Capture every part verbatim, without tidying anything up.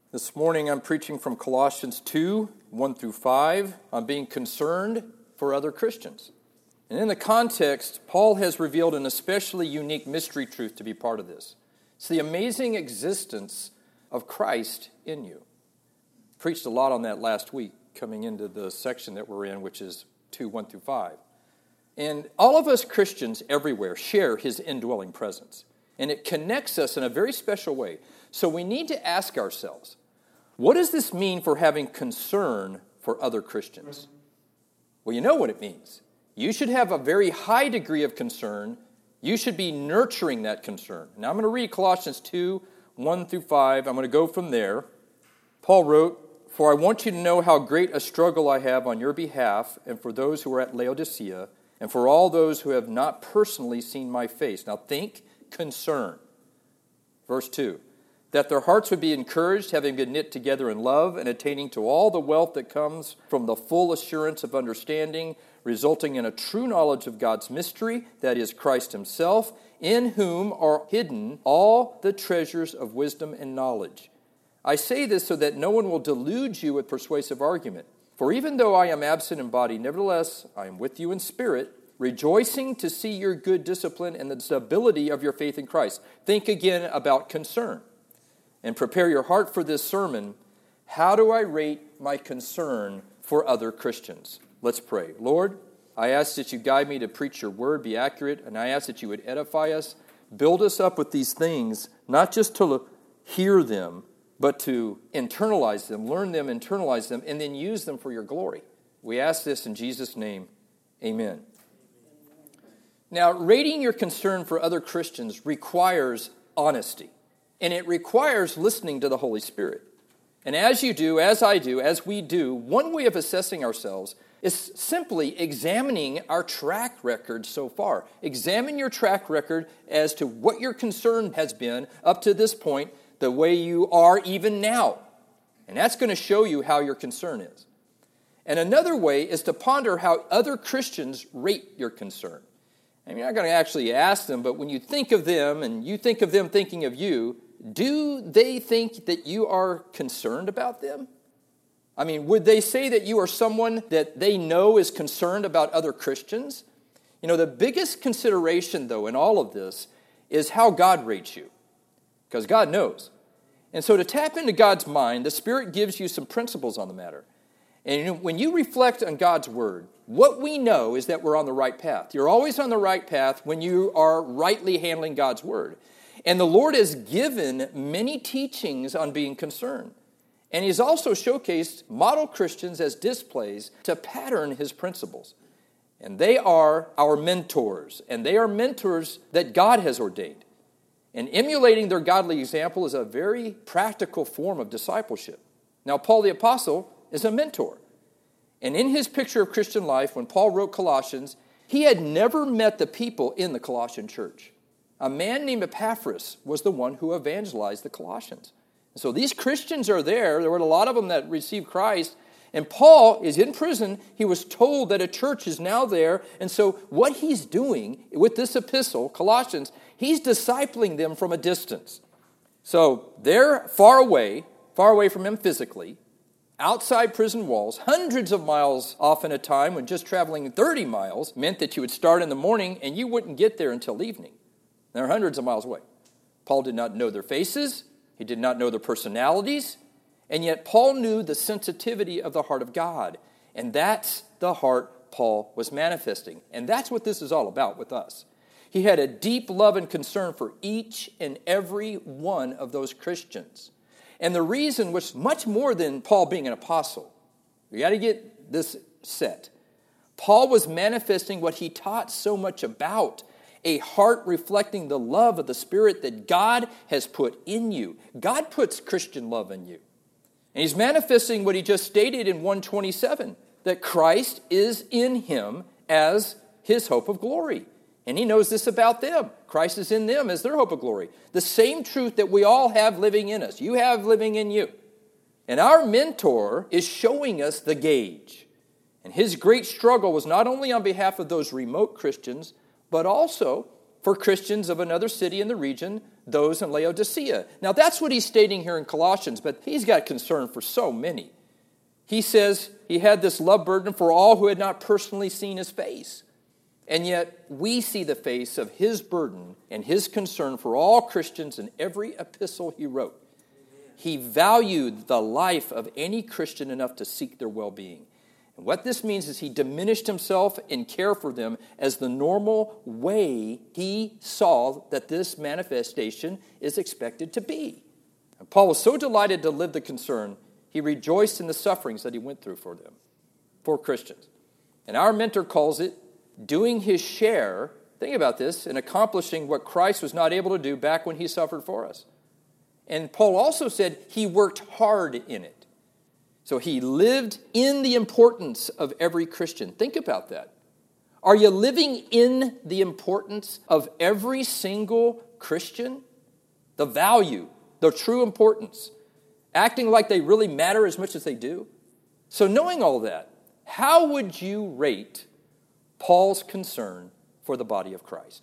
This morning I'm preaching from Colossians two, one through five, on being concerned for other Christians. And in the context, Paul has revealed an especially unique mystery truth to be part of this. It's the amazing existence of Christ in you. Preached a lot on that last week, coming into the section that we're in, which is two, one through five. And all of us Christians everywhere share his indwelling presence. And it connects us in a very special way. So we need to ask ourselves, what does this mean for having concern for other Christians? Well, you know what it means. You should have a very high degree of concern. You should be nurturing that concern. Now I'm going to read Colossians two, one through five. I'm going to go from there. Paul wrote, "For I want you to know how great a struggle I have on your behalf and for those who are at Laodicea and for all those who have not personally seen my face." Now think concern. Verse two, "That their hearts would be encouraged, having been knit together in love and attaining to all the wealth that comes from the full assurance of understanding, resulting in a true knowledge of God's mystery, that is Christ himself, in whom are hidden all the treasures of wisdom and knowledge. I say this so that no one will delude you with persuasive argument. For even though I am absent in body, nevertheless I am with you in spirit, rejoicing to see your good discipline and the stability of your faith in Christ." Think again about concern. "And prepare your heart for this sermon. How do I rate my concern for other Christians?" Let's pray. Lord, I ask that you guide me to preach your word, be accurate, and I ask that you would edify us, build us up with these things, not just to hear them, but to internalize them, learn them, internalize them, and then use them for your glory. We ask this in Jesus' name. Amen. Now, rating your concern for other Christians requires honesty, and it requires listening to the Holy Spirit. And as you do, as I do, as we do, one way of assessing ourselves is simply examining our track record so far. Examine your track record as to what your concern has been up to this point, the way you are even now. And that's going to show you how your concern is. And another way is to ponder how other Christians rate your concern. I mean, you're not going to actually ask them, but when you think of them and you think of them thinking of you, do they think that you are concerned about them? I mean, would they say that you are someone that they know is concerned about other Christians? You know, the biggest consideration, though, in all of this is how God rates you, because God knows. And so to tap into God's mind, the Spirit gives you some principles on the matter. And when you reflect on God's word, what we know is that we're on the right path. You're always on the right path when you are rightly handling God's word. And the Lord has given many teachings on being concerned. And he's also showcased model Christians as displays to pattern his principles. And they are our mentors. And they are mentors that God has ordained. And emulating their godly example is a very practical form of discipleship. Now, Paul the Apostle is a mentor. And in his picture of Christian life, when Paul wrote Colossians, he had never met the people in the Colossian church. A man named Epaphras was the one who evangelized the Colossians. And so these Christians are there. There were a lot of them that received Christ. And Paul is in prison. He was told that a church is now there. And so what he's doing with this epistle, Colossians, he's discipling them from a distance. So they're far away, far away from him physically, outside prison walls, hundreds of miles off in a time when just traveling thirty miles meant that you would start in the morning and you wouldn't get there until evening. They're hundreds of miles away. Paul did not know their faces. He did not know their personalities. And yet Paul knew the sensitivity of the heart of God. And that's the heart Paul was manifesting. And that's what this is all about with us. He had a deep love and concern for each and every one of those Christians. And the reason was much more than Paul being an apostle. We got to get this set. Paul was manifesting what he taught so much about, a heart reflecting the love of the Spirit that God has put in you. God puts Christian love in you. And he's manifesting what he just stated in one twenty-seven, that Christ is in him as his hope of glory. And he knows this about them. Christ is in them as their hope of glory. The same truth that we all have living in us. You have living in you. And our mentor is showing us the gauge. And his great struggle was not only on behalf of those remote Christians, but also for Christians of another city in the region, those in Laodicea. Now that's what he's stating here in Colossians, but he's got concern for so many. He says he had this love burden for all who had not personally seen his face. And yet we see the face of his burden and his concern for all Christians in every epistle he wrote. He valued the life of any Christian enough to seek their well-being. And what this means is he diminished himself in care for them as the normal way he saw that this manifestation is expected to be. And Paul was so delighted to live the concern, he rejoiced in the sufferings that he went through for them, for Christians. And our mentor calls it doing his share, think about this, in accomplishing what Christ was not able to do back when he suffered for us. And Paul also said he worked hard in it. So he lived in the importance of every Christian. Think about that. Are you living in the importance of every single Christian? The value, the true importance. Acting like they really matter as much as they do. So knowing all that, how would you rate Paul's concern for the body of Christ?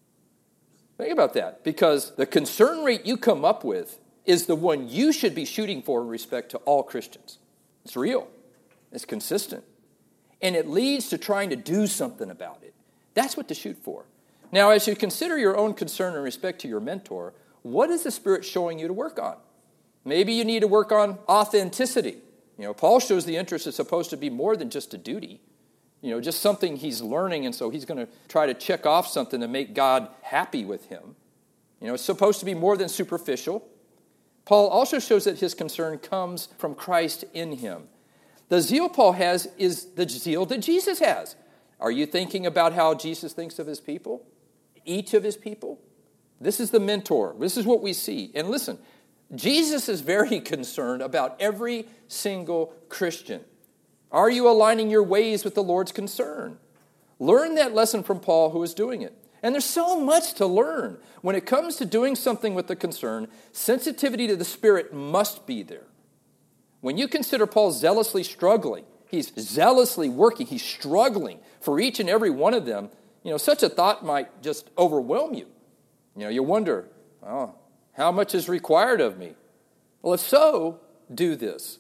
Think about that, because the concern rate you come up with is the one you should be shooting for in respect to all Christians. It's real. It's consistent. And it leads to trying to do something about it. That's what to shoot for. Now, as you consider your own concern in respect to your mentor, what is the Spirit showing you to work on? Maybe you need to work on authenticity. You know, Paul shows the interest is supposed to be more than just a duty. You know, just something he's learning, and so he's going to try to check off something to make God happy with him. You know, it's supposed to be more than superficial. Paul also shows that his concern comes from Christ in him. The zeal Paul has is the zeal that Jesus has. Are you thinking about how Jesus thinks of his people? Each of his people? This is the mentor. This is what we see. And listen, Jesus is very concerned about every single Christian. Are you aligning your ways with the Lord's concern? Learn that lesson from Paul, who is doing it. And there's so much to learn. When it comes to doing something with the concern, sensitivity to the Spirit must be there. When you consider Paul zealously struggling, he's zealously working, he's struggling for each and every one of them, you know, such a thought might just overwhelm you. You know, you wonder, oh, how much is required of me? Well, if so, do this.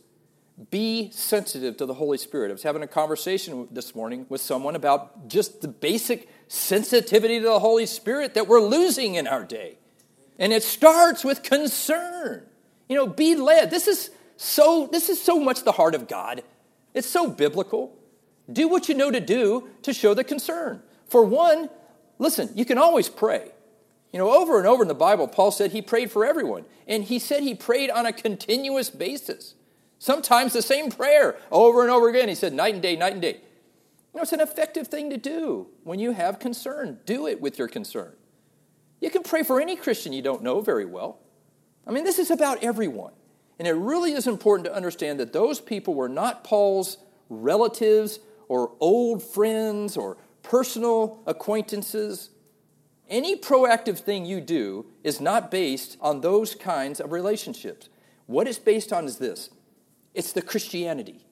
Be sensitive to the Holy Spirit. I was having a conversation this morning with someone about just the basic sensitivity to the Holy Spirit that we're losing in our day. And it starts with concern. You know, be led. This is so, this is so much the heart of God. It's so biblical. Do what you know to do to show the concern. For one, listen, you can always pray. You know, over and over in the Bible, Paul said he prayed for everyone. And he said he prayed on a continuous basis. Sometimes the same prayer over and over again. He said night and day, night and day. You know, it's an effective thing to do when you have concern. Do it with your concern. You can pray for any Christian you don't know very well. I mean, this is about everyone. And it really is important to understand that those people were not Paul's relatives or old friends or personal acquaintances. Any proactive thing you do is not based on those kinds of relationships. What it's based on is this. It's the Christianity.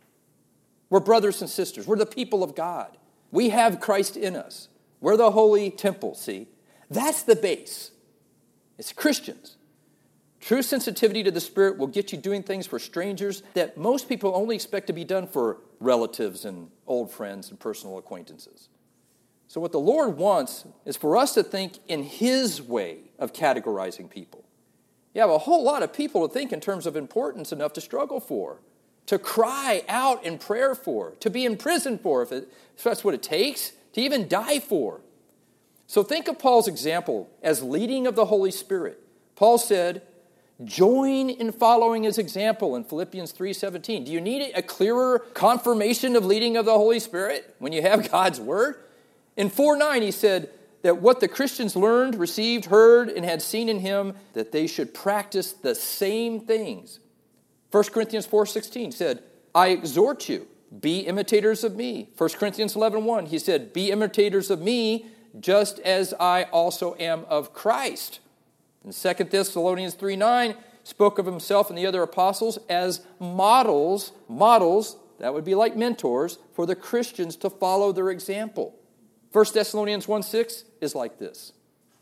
We're brothers and sisters. We're the people of God. We have Christ in us. We're the holy temple, see? That's the base. It's Christians. True sensitivity to the Spirit will get you doing things for strangers that most people only expect to be done for relatives and old friends and personal acquaintances. So what the Lord wants is for us to think in His way of categorizing people. You have a whole lot of people to think in terms of importance enough to struggle for, to cry out in prayer for, to be in prison for, if, it, if that's what it takes, to even die for. So think of Paul's example as leading of the Holy Spirit. Paul said, join in following his example in Philippians three seventeen. Do you need a clearer confirmation of leading of the Holy Spirit when you have God's Word? In four nine he said, that what the Christians learned, received, heard, and had seen in him, that they should practice the same things. First Corinthians four sixteen said, I exhort you, be imitators of me. First Corinthians eleven one, he said, be imitators of me, just as I also am of Christ. And Second Thessalonians three nine spoke of himself and the other apostles as models, models, that would be like mentors, for the Christians to follow their example. First Thessalonians one six is like this.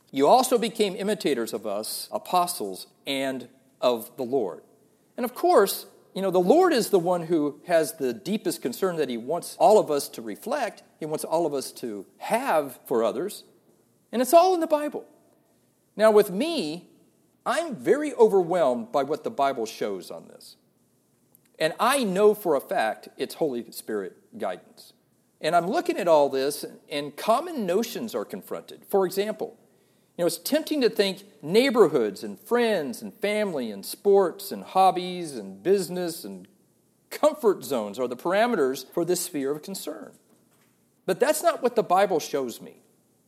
You also became imitators of us, apostles, and of the Lord. And of course, you know, the Lord is the one who has the deepest concern that he wants all of us to reflect. He wants all of us to have for others. And it's all in the Bible. Now, with me, I'm very overwhelmed by what the Bible shows on this. And I know for a fact it's Holy Spirit guidance. And I'm looking at all this, and common notions are confronted. For example, you know, it's tempting to think neighborhoods and friends and family and sports and hobbies and business and comfort zones are the parameters for this sphere of concern. But that's not what the Bible shows me.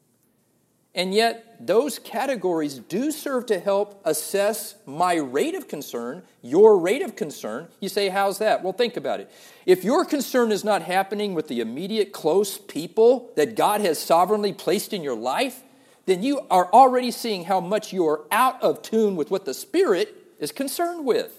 And yet, those categories do serve to help assess my rate of concern, your rate of concern. You say, how's that? Well, think about it. If your concern is not happening with the immediate close people that God has sovereignly placed in your life, then you are already seeing how much you are out of tune with what the Spirit is concerned with.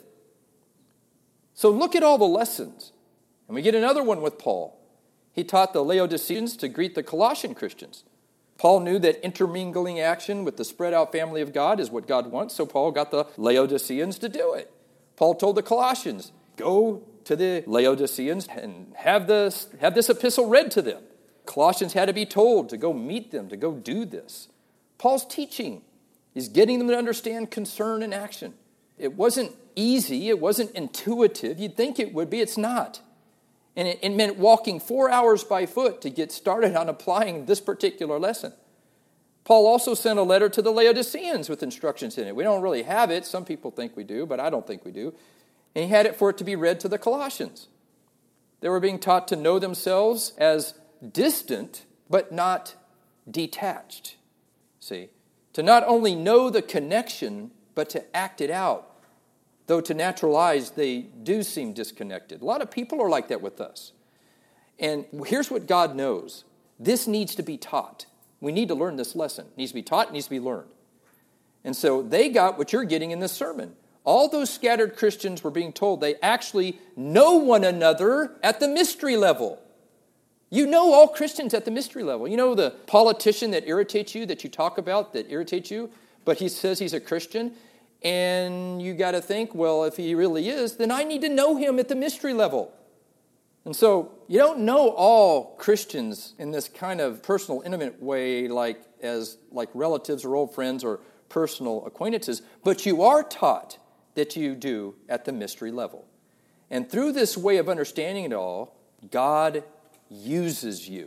So look at all the lessons. And we get another one with Paul. He taught the Laodiceans to greet the Colossian Christians. Paul knew that intermingling action with the spread out family of God is what God wants, so Paul got the Laodiceans to do it. Paul told the Colossians, go to the Laodiceans and have this, have this epistle read to them. Colossians had to be told to go meet them, to go do this. Paul's teaching is getting them to understand concern and action. It wasn't easy. It wasn't intuitive. You'd think it would be. It's not. And it, it meant walking four hours by foot to get started on applying this particular lesson. Paul also sent a letter to the Laodiceans with instructions in it. We don't really have it. Some people think we do, but I don't think we do. And he had it for it to be read to the Colossians. They were being taught to know themselves as distant, but not detached. See, to not only know the connection, but to act it out. Though to natural eyes, they do seem disconnected. A lot of people are like that with us. And here's what God knows. This needs to be taught. We need to learn this lesson. It needs to be taught, it needs to be learned. And so they got what you're getting in this sermon. All those scattered Christians were being told they actually know one another at the mystery level. You know all Christians at the mystery level. You know the politician that irritates you, that you talk about, that irritates you, but he says he's a Christian. And you got to think, well, if he really is, then I need to know him at the mystery level. And so you don't know all Christians in this kind of personal, intimate way, like as like relatives or old friends or personal acquaintances, but you are taught that you do at the mystery level. And through this way of understanding it all, God uses you.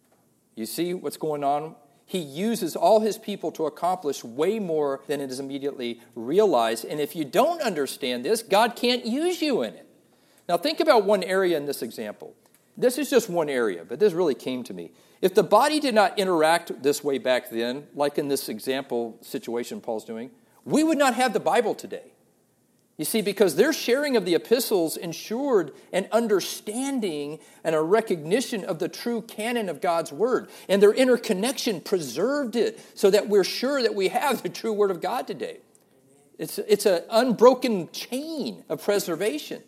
You see what's going on? He uses all his people to accomplish way more than it is immediately realized. And if you don't understand this, God can't use you in it. Now think about one area in this example. This is just one area, but this really came to me. If the body did not interact this way back then, like in this example situation Paul's doing, we would not have the Bible today. You see, because their sharing of the epistles ensured an understanding and a recognition of the true canon of God's word. And their interconnection preserved it so that we're sure that we have the true word of God today. It's, it's an unbroken chain of preservation.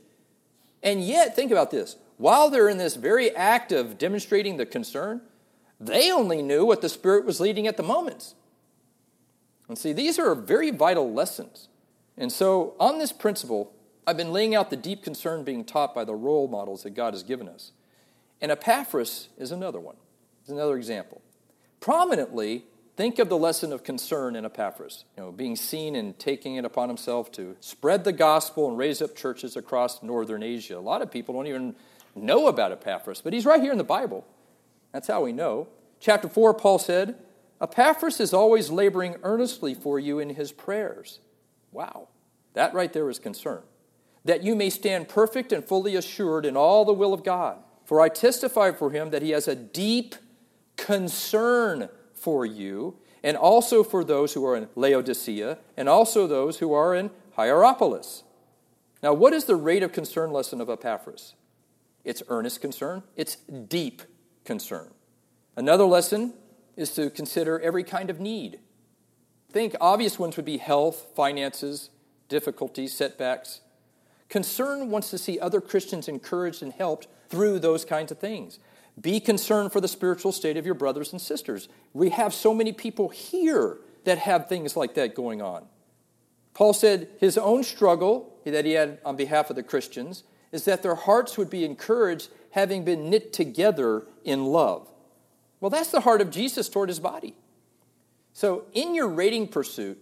And yet, think about this. While they're in this very act of demonstrating the concern, they only knew what the Spirit was leading at the moment. And see, these are very vital lessons. And so, on this principle, I've been laying out the deep concern being taught by the role models that God has given us. And Epaphras is another one. It's another example. Prominently, think of the lesson of concern in Epaphras. You know, being seen and taking it upon himself to spread the gospel and raise up churches across northern Asia. A lot of people don't even know about Epaphras, but he's right here in the Bible. That's how we know. Chapter four, Paul said, Epaphras is always laboring earnestly for you in his prayers. Wow, that right there is concern. That you may stand perfect and fully assured in all the will of God. For I testify for him that he has a deep concern for you, and also for those who are in Laodicea, and also those who are in Hierapolis. Now, what is the rate of concern lesson of Epaphras? It's earnest concern. It's deep concern. Another lesson is to consider every kind of need. Think obvious ones would be health, finances, difficulties, setbacks. Concern wants to see other Christians encouraged and helped through those kinds of things. Be concerned for the spiritual state of your brothers and sisters. We have so many people here that have things like that going on. Paul said his own struggle that he had on behalf of the Christians is that their hearts would be encouraged, having been knit together in love. Well, that's the heart of Jesus toward his body. So in your rating pursuit,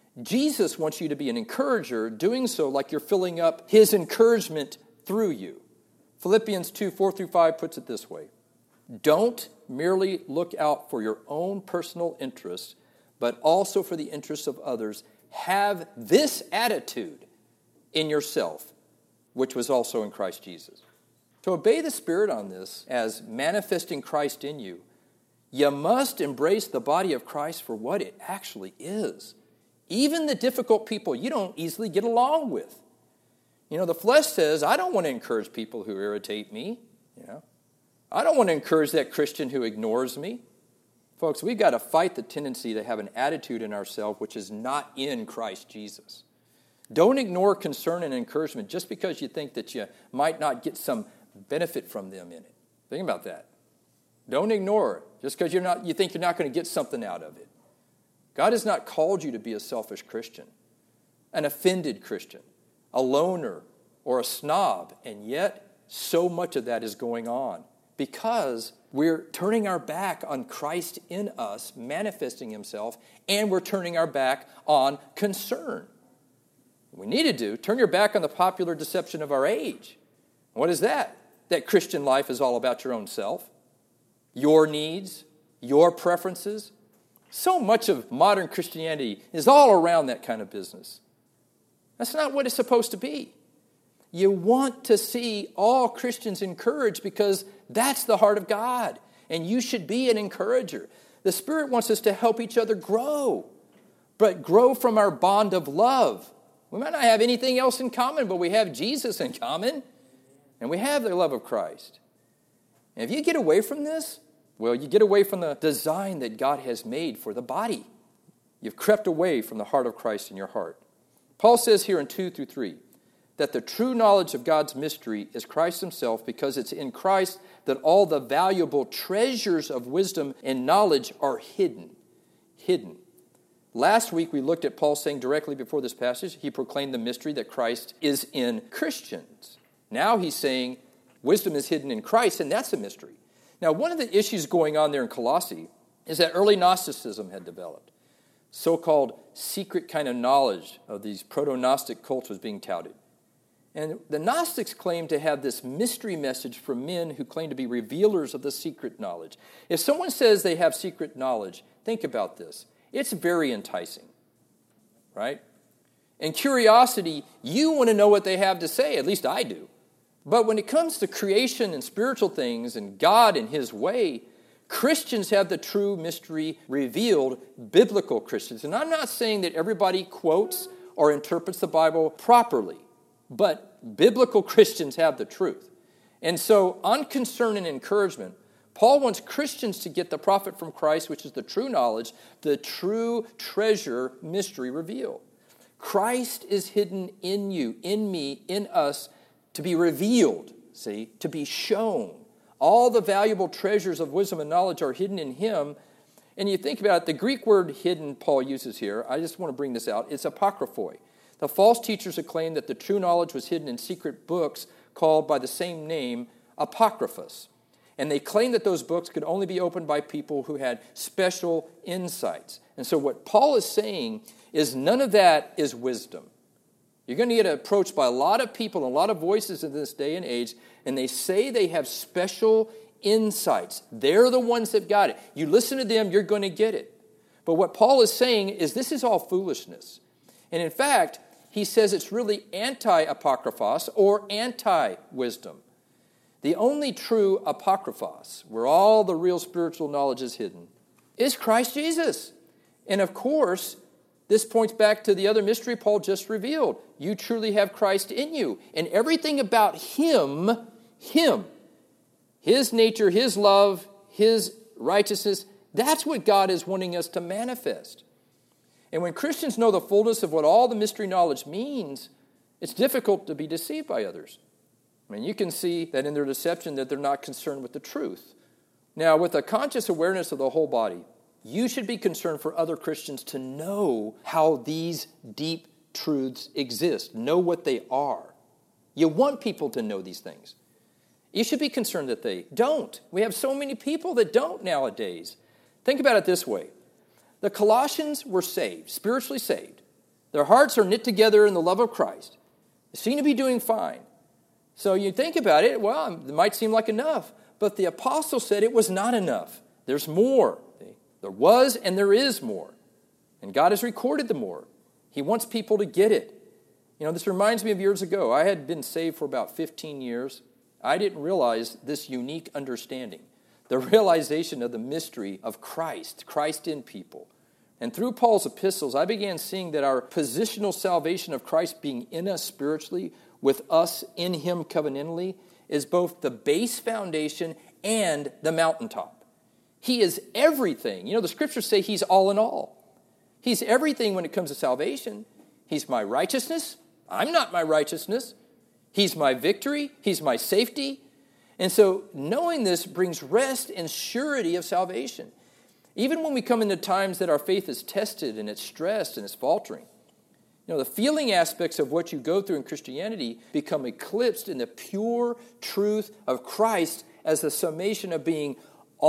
Jesus wants you to be an encourager, doing so like you're filling up his encouragement through you. Philippians two, four through five puts it this way. Don't merely look out for your own personal interests, but also for the interests of others. Have this attitude in yourself, which was also in Christ Jesus. To obey the Spirit on this as manifesting Christ in you, you must embrace the body of Christ for what it actually is. Even the difficult people you don't easily get along with. You know, the flesh says, I don't want to encourage people who irritate me. You know, I don't want to encourage that Christian who ignores me. Folks, we've got to fight the tendency to have an attitude in ourselves which is not in Christ Jesus. Don't ignore concern and encouragement just because you think that you might not get some benefit from them in it. Think about that. Don't ignore it just because you're not, you think you're not going to get something out of it. God has not called you to be a selfish Christian, an offended Christian, a loner, or a snob, and yet so much of that is going on because we're turning our back on Christ in us, manifesting himself, and we're turning our back on concern. What we need to do, turn your back on the popular deception of our age. What is that? That Christian life is all about your own self, your needs, your preferences. So much of modern Christianity is all around that kind of business. That's not what it's supposed to be. You want to see all Christians encouraged because that's the heart of God, and you should be an encourager. The Spirit wants us to help each other grow, but grow from our bond of love. We might not have anything else in common, but we have Jesus in common, and we have the love of Christ. And if you get away from this, well, you get away from the design that God has made for the body. You've crept away from the heart of Christ in your heart. Paul says here in two through three that the true knowledge of God's mystery is Christ himself, because it's in Christ that all the valuable treasures of wisdom and knowledge are hidden. Hidden. Last week we looked at Paul saying directly before this passage, he proclaimed the mystery that Christ is in Christians. Now he's saying wisdom is hidden in Christ, and that's a mystery. Now, one of the issues going on there in Colossae is that early Gnosticism had developed. So-called secret kind of knowledge of these proto-Gnostic cults was being touted. And the Gnostics claimed to have this mystery message from men who claim to be revealers of the secret knowledge. If someone says they have secret knowledge, think about this. It's very enticing, right? In curiosity, you want to know what they have to say. At least I do. But when it comes to creation and spiritual things and God and his way, Christians have the true mystery revealed, biblical Christians. And I'm not saying that everybody quotes or interprets the Bible properly, but biblical Christians have the truth. And so on concern and encouragement, Paul wants Christians to get the profit from Christ, which is the true knowledge, the true treasure mystery revealed. Christ is hidden in you, in me, in us, to be revealed, see, to be shown. All the valuable treasures of wisdom and knowledge are hidden in him. And you think about it, the Greek word hidden Paul uses here, I just want to bring this out, it's apokryphoi. The false teachers have claimed that the true knowledge was hidden in secret books called by the same name, apocryphos. And they claimed that those books could only be opened by people who had special insights. And so what Paul is saying is none of that is wisdom. You're going to get approached by a lot of people and a lot of voices in this day and age, and they say they have special insights. They're the ones that got it. You listen to them, you're going to get it. But what Paul is saying is this is all foolishness. And in fact, he says it's really anti-apokryphos or anti-wisdom. The only true apokryphos, where all the real spiritual knowledge is hidden, is Christ Jesus. And of course, this points back to the other mystery Paul just revealed. You truly have Christ in you. And everything about him, him, his nature, his love, his righteousness, that's what God is wanting us to manifest. And when Christians know the fullness of what all the mystery knowledge means, it's difficult to be deceived by others. I mean, you can see that in their deception that they're not concerned with the truth. Now, with a conscious awareness of the whole body, You should be concerned for other Christians to know how these deep truths exist, know what they are. You want people to know these things. You should be concerned that they don't. We have so many people that don't nowadays. Think about it this way. The Colossians were saved, spiritually saved. Their hearts are knit together in the love of Christ. They seem to be doing fine. So you think about it, well, it might seem like enough. But the apostle said it was not enough. There's more. There was and there is more. And God has recorded the more. He wants people to get it. You know, this reminds me of years ago. I had been saved for about fifteen years. I didn't realize this unique understanding, the realization of the mystery of Christ, Christ in people. And through Paul's epistles, I began seeing that our positional salvation of Christ being in us spiritually, with us in him covenantally, is both the base foundation and the mountaintop. He is everything. You know, the scriptures say he's all in all. He's everything when it comes to salvation. He's my righteousness. I'm not my righteousness. He's my victory. He's my safety. And so knowing this brings rest and surety of salvation. Even when we come into times that our faith is tested and it's stressed and it's faltering, you know, the feeling aspects of what you go through in Christianity become eclipsed in the pure truth of Christ as the summation of being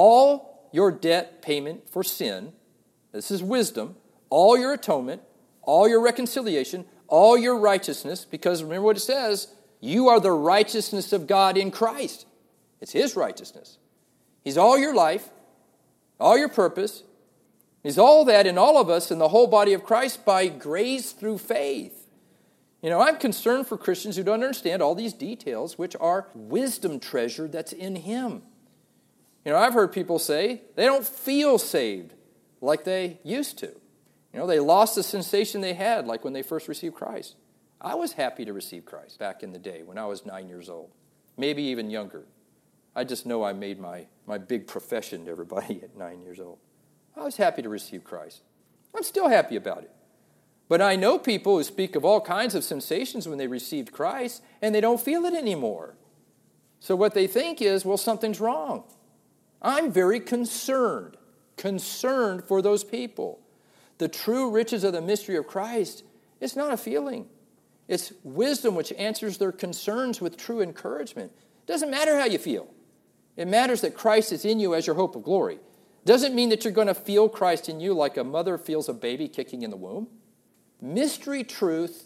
all your debt payment for sin. This is wisdom. All your atonement, all your reconciliation, all your righteousness, because remember what it says, you are the righteousness of God in Christ. It's his righteousness. He's all your life, all your purpose. He's all that in all of us in the whole body of Christ by grace through faith. You know, I'm concerned for Christians who don't understand all these details, which are wisdom treasure that's in him. You know, I've heard people say they don't feel saved like they used to. You know, they lost the sensation they had like when they first received Christ. I was happy to receive Christ back in the day when I was nine years old, maybe even younger. I just know I made my, my big profession to everybody at nine years old. I was happy to receive Christ. I'm still happy about it. But I know people who speak of all kinds of sensations when they received Christ, and they don't feel it anymore. So what they think is, well, something's wrong. I'm very concerned, concerned for those people. The true riches of the mystery of Christ, it's not a feeling. It's wisdom which answers their concerns with true encouragement. It doesn't matter how you feel. It matters that Christ is in you as your hope of glory. Doesn't mean that you're going to feel Christ in you like a mother feels a baby kicking in the womb. Mystery truth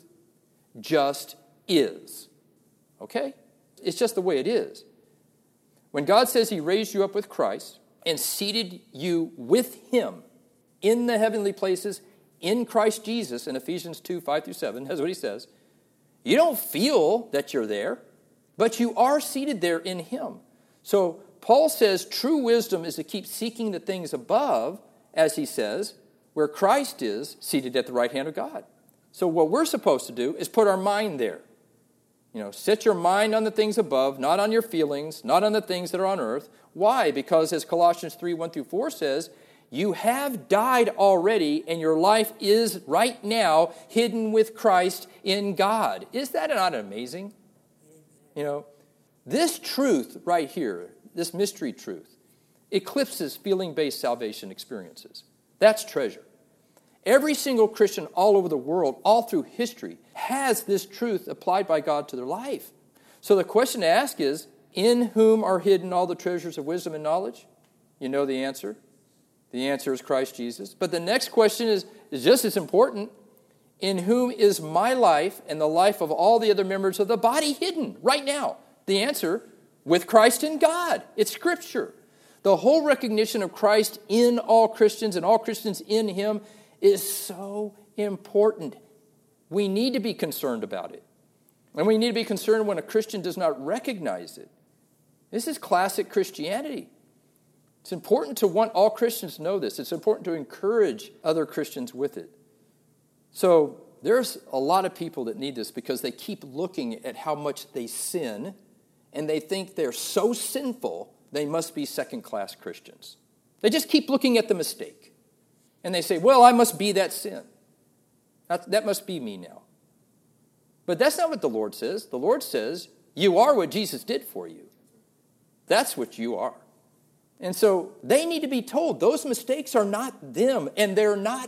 just is. Okay? It's just the way it is. When God says he raised you up with Christ and seated you with him in the heavenly places in Christ Jesus in Ephesians two, five through seven, that's what he says. You don't feel that you're there, but you are seated there in him. So Paul says true wisdom is to keep seeking the things above, as he says, where Christ is seated at the right hand of God. So what we're supposed to do is put our mind there. You know, set your mind on the things above, not on your feelings, not on the things that are on earth. Why? Because as Colossians three, one through four says, you have died already, and your life is right now hidden with Christ in God. Is that not amazing? You know, this truth right here, this mystery truth, eclipses feeling-based salvation experiences. That's treasure. Every single Christian all over the world, all through history, has this truth applied by God to their life. So the question to ask is, in whom are hidden all the treasures of wisdom and knowledge? You know the answer. The answer is Christ Jesus. But the next question is, is just as important. In whom is my life and the life of all the other members of the body hidden right now? The answer, with Christ in God. It's Scripture. The whole recognition of Christ in all Christians and all Christians in him is so important. We need to be concerned about it. And we need to be concerned when a Christian does not recognize it. This is classic Christianity. It's important to want all Christians to know this. It's important to encourage other Christians with it. So there's a lot of people that need this because they keep looking at how much they sin, and they think they're so sinful they must be second-class Christians. They just keep looking at the mistake. And they say, well, I must be that sin. That, that must be me now. But that's not what the Lord says. The Lord says, you are what Jesus did for you. That's what you are. And so they need to be told those mistakes are not them, and they're not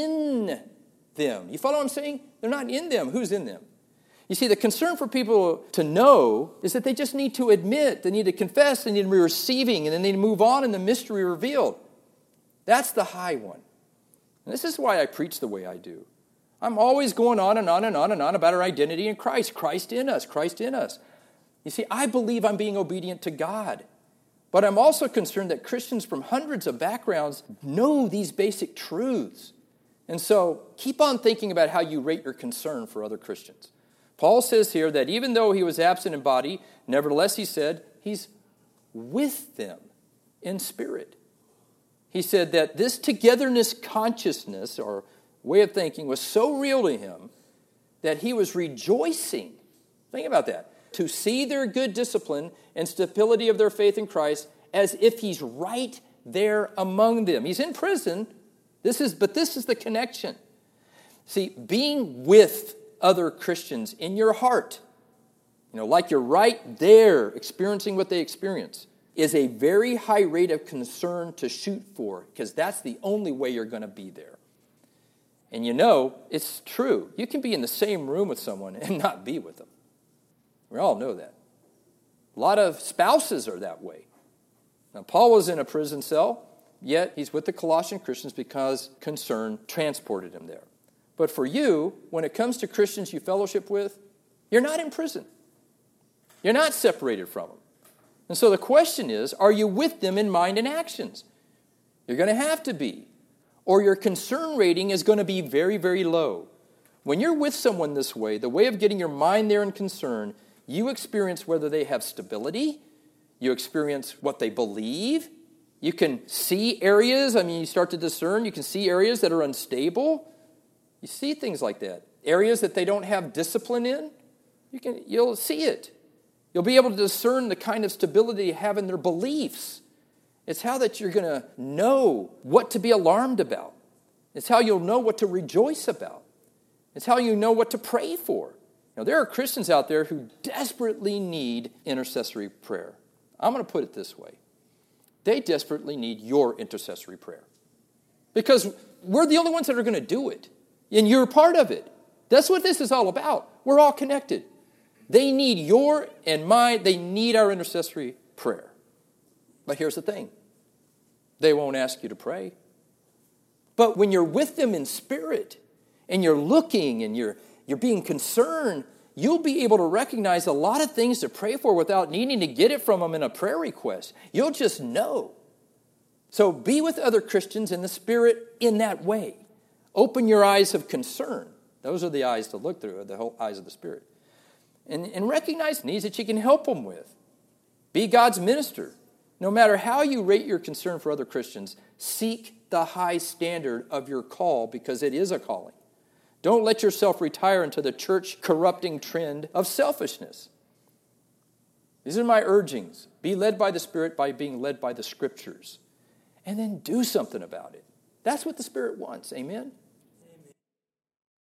in them. You follow what I'm saying? They're not in them. Who's in them? You see, the concern for people to know is that they just need to admit, they need to confess, they need to be receiving, and then they need to move on in the mystery revealed. That's the high one. And this is why I preach the way I do. I'm always going on and on and on and on about our identity in Christ. Christ in us, Christ in us. You see, I believe I'm being obedient to God. But I'm also concerned that Christians from hundreds of backgrounds know these basic truths. And so keep on thinking about how you rate your concern for other Christians. Paul says here that even though he was absent in body, nevertheless, he said, he's with them in spirit. He said that this togetherness consciousness, or way of thinking, was so real to him that he was rejoicing. Think about that. To see their good discipline and stability of their faith in Christ as if he's right there among them. He's in prison, This is, but this is the connection. See, being with other Christians in your heart, you know, like you're right there experiencing what they experience, is a very high rate of concern to shoot for, because that's the only way you're going to be there. And you know, it's true. You can be in the same room with someone and not be with them. We all know that. A lot of spouses are that way. Now, Paul was in a prison cell, yet he's with the Colossian Christians because concern transported him there. But for you, when it comes to Christians you fellowship with, you're not in prison. You're not separated from them. And so the question is, are you with them in mind and actions? You're going to have to be. Or your concern rating is going to be very, very low. When you're with someone this way, the way of getting your mind there in concern, you experience whether they have stability, you experience what they believe, you can see areas, I mean, you start to discern, you can see areas that are unstable. You see things like that. Areas that they don't have discipline in, you can, you'll see it. You'll be able to discern the kind of stability they have in their beliefs. It's how that you're going to know what to be alarmed about. It's how you'll know what to rejoice about. It's how you know what to pray for. Now, there are Christians out there who desperately need intercessory prayer. I'm going to put it this way. They desperately need your intercessory prayer. Because we're the only ones that are going to do it. And you're part of it. That's what this is all about. We're all connected. They need your and my, they need our intercessory prayer. But here's the thing. They won't ask you to pray. But when you're with them in spirit, and you're looking, and you're, you're being concerned, you'll be able to recognize a lot of things to pray for without needing to get it from them in a prayer request. You'll just know. So be with other Christians in the spirit in that way. Open your eyes of concern. Those are the eyes to look through, the whole eyes of the Spirit. And, and recognize needs that you can help them with. Be God's minister. No matter how you rate your concern for other Christians, seek the high standard of your call, because it is a calling. Don't let yourself retire into the church-corrupting trend of selfishness. These are my urgings. Be led by the Spirit by being led by the Scriptures. And then do something about it. That's what the Spirit wants. Amen?